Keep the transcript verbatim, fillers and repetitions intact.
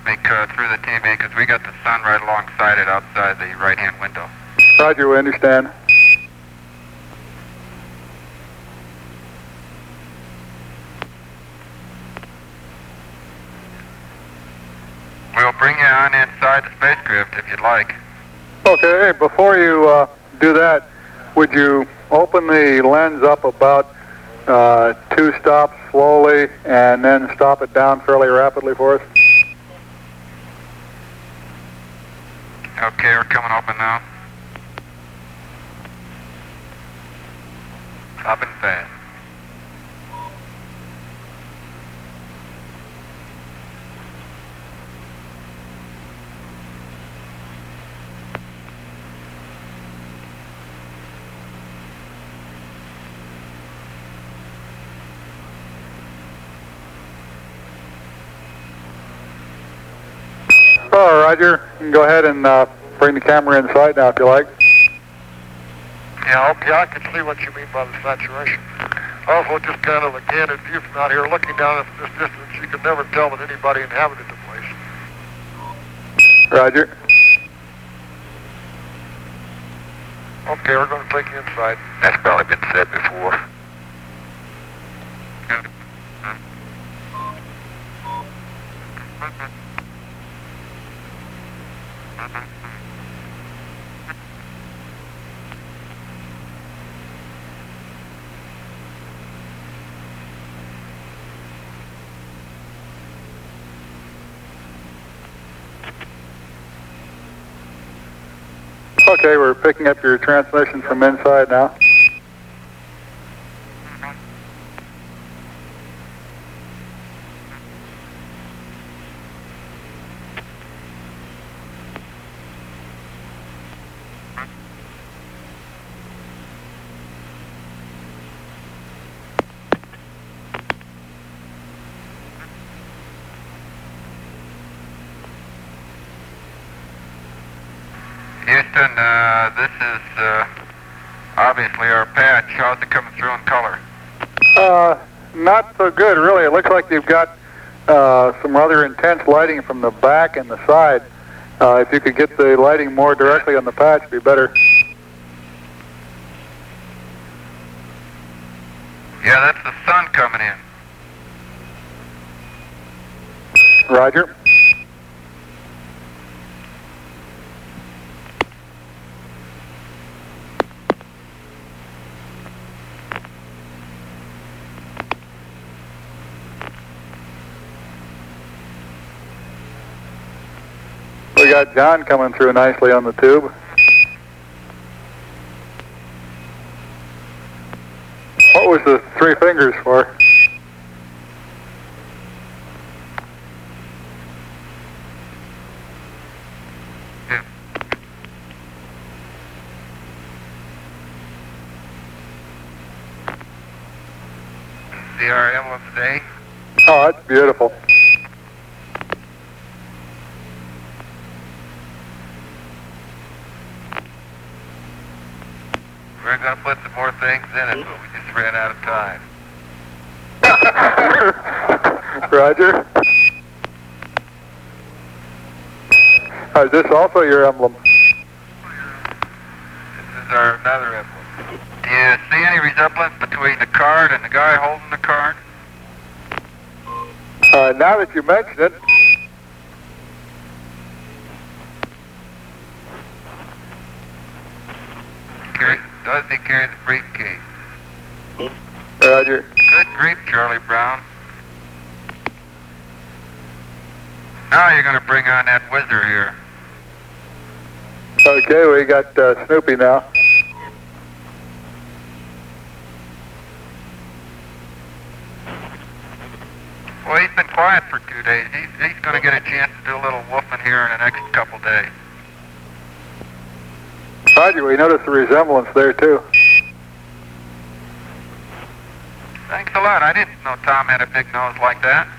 me uh, through the T V because we got the sun right alongside it outside the right-hand window. Roger, we understand. We'll bring you on inside the spacecraft if you'd like. Okay, before you uh, do that, would you open the lens up about uh, two stops slowly and then stop it down fairly rapidly for us? Okay, we're coming open now. Up and fast. Oh, Roger. You can go ahead and uh, bring the camera inside now if you like. Yeah, okay, I can see what you mean by the saturation. Also, just kind of a candid view from out here, looking down at this distance, you could never tell that anybody inhabited the place. Roger. Okay, we're going to take you inside. That's probably been said before. Okay, we're picking up your transmission from inside now. Houston, uh, this is uh, obviously our patch. How's it coming through in color? Uh, not so good, really. It looks like you've got uh, some rather intense lighting from the back and the side. Uh, if you could get the lighting more directly on the patch, it'd be better. Yeah, that's the sun coming in. Roger. We got John coming through nicely on the tube. What was the three fingers for? See our emblem today? Oh, that's beautiful. We're going to put some more things in it, but we just ran out of time. Roger. Oh, is this also your emblem? This is our another emblem. Do you see any resemblance between the card and the guy holding the card? Uh, now that you mention it, Carry, does he carry the briefcase? Roger. Good grief, Charlie Brown. Now you're going to bring on that whizzer here. Okay, we got uh, Snoopy now. Well, he's been quiet for two days. He's, he's going to get a chance to do a little woofing here in the next couple days. Roger, we noticed the resemblance there too. Thanks a lot. I didn't know Tom had a big nose like that.